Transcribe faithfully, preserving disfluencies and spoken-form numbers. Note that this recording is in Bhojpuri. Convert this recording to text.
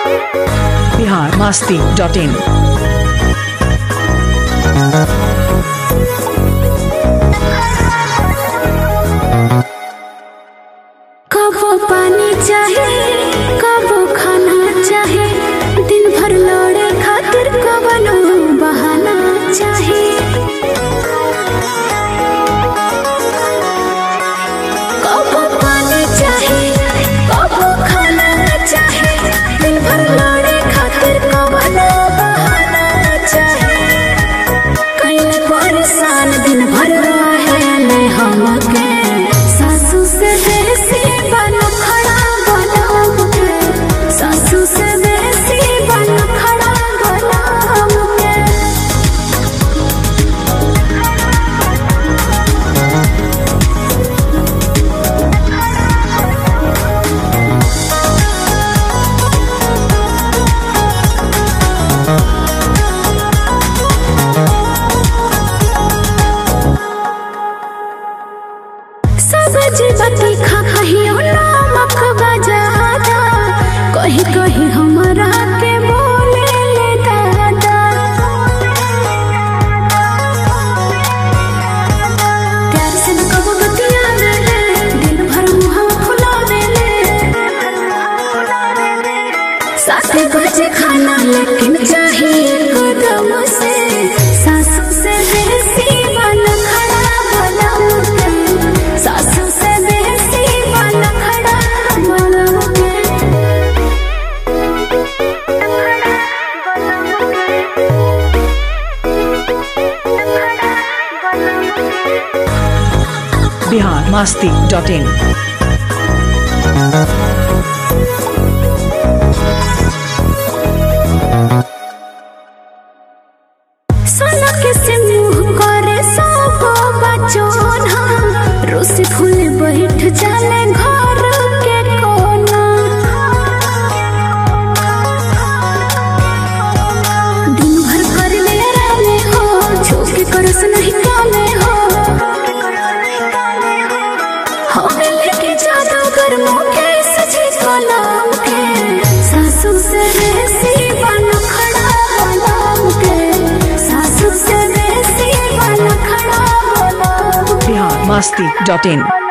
बिहार मस्ती डॉट इन। कबो पानी चाहे कबो खाना चाहे, दिन भर लड़े खातिर कबनो बहाना चाहे। कबो पानी चाहे कबो खाना चाहे, दिन भर लड़े खातिर कबनो बहाना चाहे। कहीं परेशान दिन भर रहेले हमके, सासू से बेसी बन खड़ा गुलाम के, सासू से बेसी बन खड़ा गुलाम के। सब्जी बती खा कहियो नमक बजादा, कहीं कहीं हमरा के बोले ले दादा। प्यार से न कबो बतियावे ले, दिन भर मुँह फुलावे ले। साथे बजे खाना लेकिन चाहिए कदम से, सासू से बेसी बन खड़ा गुलाम के, सासू से बेसी बन खड़ा गुलाम के। बिहार मस्ती डॉट इन। सोना के से मुँह करे सबो बचोना, रोसे फूल बैठ जाले घर के कोना। दिन भर कर ले राले हो, छोके करस नहीं काले हो। हमें लेके जादूगर मुके सजी गुलाम के, सासू से बेसी बन खड़ा गुलाम के, सासू से बेसी बन खड़ा गुलाम के। बिहार मस्ती डॉट इन।